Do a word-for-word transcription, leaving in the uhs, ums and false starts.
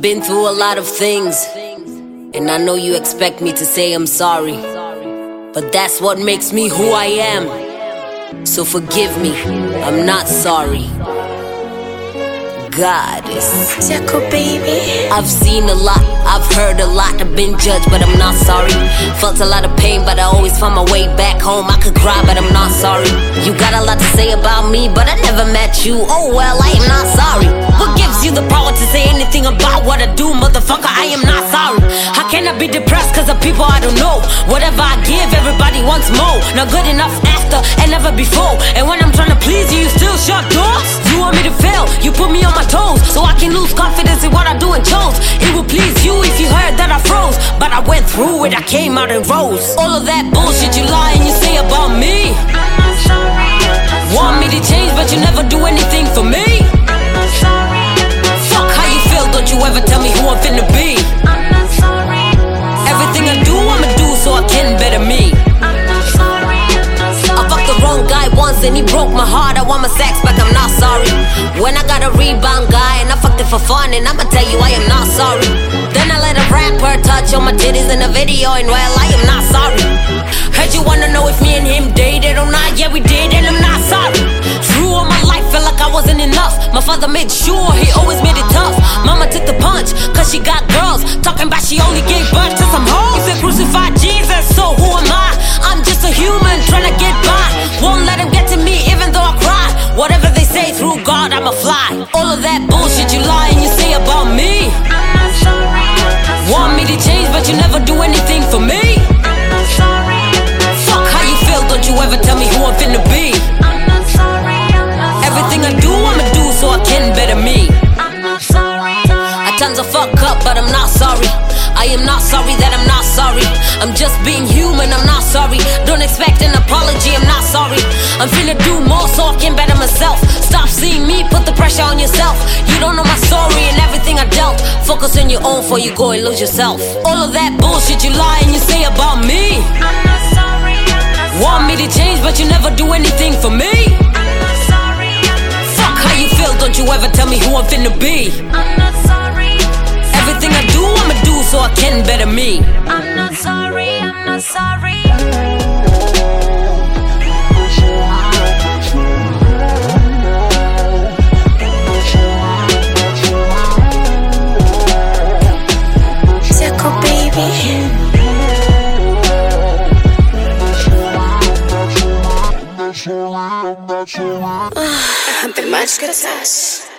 been through a lot of things, and I know you expect me to say I'm sorry, but that's what makes me who I am. So forgive me, I'm not sorry. Goddess. Jaco baby. I've seen a lot, I've heard a lot, I've been judged, but I'm not sorry. Felt a lot of pain, but I always found my way back home. I could cry, but I'm not sorry. You got a lot to say about me, but I never met you. Oh well, I am not sorry. What gives you the power to say anything about what I do, motherfucker? I am not sorry. How can I be depressed cause of people I don't know? Whatever I give, everybody wants more. Not good enough after and never before. And when I'm trying to please you, you still shut doors. You want me to fail, you put me on my toes, so I can lose confidence in what I do and chose. It would please you if you heard that I froze, but I went through it, I came out and rose. All of that bullshit you lie and you say about me. I'm not sorry, I'm not sorry. Want me to change, but you never do anything for me. I'm not sorry, I'm not sorry. Fuck how you feel, don't you ever tell me who I'm finna be. I'm not sorry, I'm not sorry. Everything I do, I'ma do so I can better me. I'm not sorry, I'm not sorry. I fucked the wrong guy once and he broke my heart. I want my sex back, I'm not sorry. When I got a rebound guy and I fucked it for fun, and I'ma tell you I am not sorry. Then I let a rapper touch on my titties in a video, and well, I am not sorry. Heard you wanna know if me and him dated or not? Yeah, we did, and I'm not sorry. Through all my life, felt like I wasn't enough. My father made sure he always made it tough. Mama took the punch, cause she got girls talking about she only gave birth to some hoes. He said crucify Jesus, so who am I? I'm just a human trying to get by. Won't let him get to me even though I cry. Whatever they say, through God I'ma fly. All of that bullshit you lie and you say about me. I'm not sorry, I'm not sorry. Want me to change, but you never do anything for me. I'm not sorry, I'm not sorry. Fuck how you feel, don't you ever tell me who I'm finna be. I'm not sorry, I'm not sorry. Everything I do, I'ma do so I can better me. I'm not sorry, sorry. I tend to fuck up, but I'm not sorry. I am not sorry that I'm not sorry. I'm just being human, I'm not sorry. Don't expect an apology, I'm not sorry. I'm finna do more so I can better myself. Stop seeing me, put the pressure on yourself. You don't know my story and everything I dealt. Focus on your own before you go and lose yourself. All of that bullshit you lie and you say about me. I'm not sorry, I'm not sorry. Want me to change, but you never do anything for me. I'm not sorry, I'm not sorry. Fuck how you feel, don't you ever tell me who I'm finna be. I'm not sorry. Everything I do, I'ma do so I can better me. I'm not sorry, I'm not sorry. Jaco baby. Hampir mais que